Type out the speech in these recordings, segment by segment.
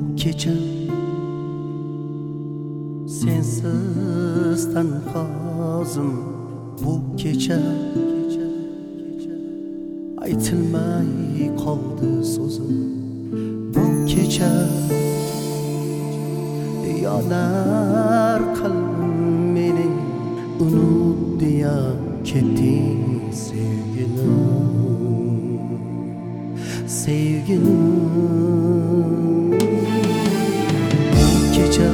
kecha sensiz tanhozim. Bu kecha aytilmay qoldi so'zim. Bu kecha yonar qalbim mening, unut deya ketding sevgilim, sevgilim. Bu kecha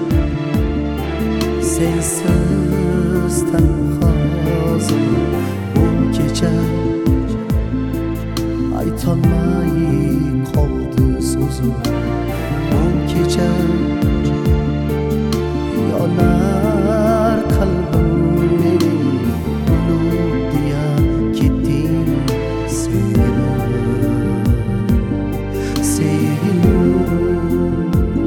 sensiz tanhozim. Bu kecha aytolmay qoldi so'zim. Bu kecha yonar qalbim mening, unut deya ketding sevgilim, sevgilim.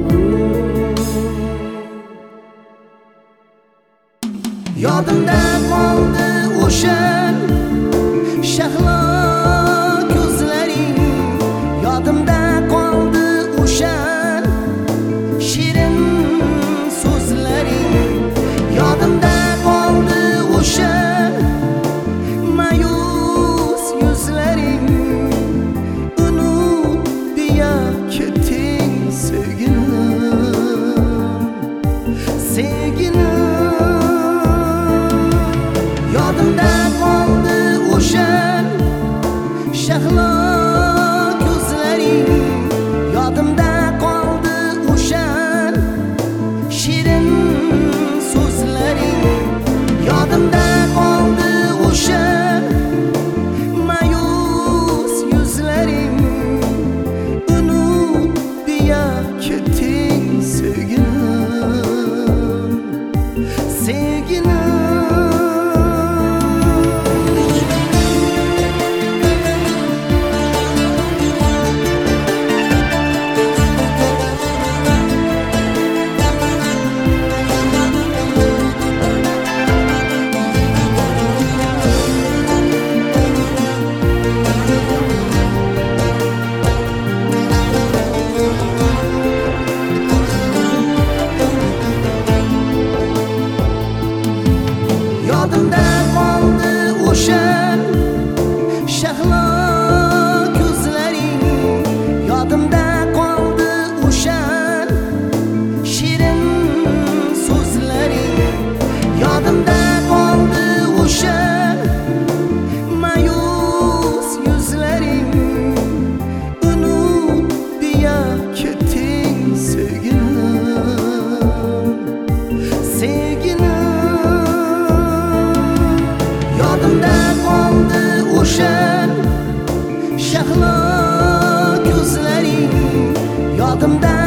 Yodimda qoldi o'sha shahlo ko'zlaring, yodimda qoldi o'sha shirin so'zlaring, yodimda qoldi o'sha ma'yus yuzlaring, unut deya ketding sevgilim, sevgilim. Yodimda qoldi o'sha shahlo ko'zlaring, yodimda qoldi o'sha shirin so'zlaring, yodimda qoldi o'sha ma'yus yuzlaring, unut deya ketding sevgilim, sevgilim. Yodimda qoldi o'sha shahlo ko'zlaring, yodimda qoldi o'sha shirin so'zlaring, yodimda qoldi o'sha ma'yus yuzlaring, unut deya ketding sevgilim, sevgilim. Yodimda qoldi o'sha shahlo ko'zlaring, yodimda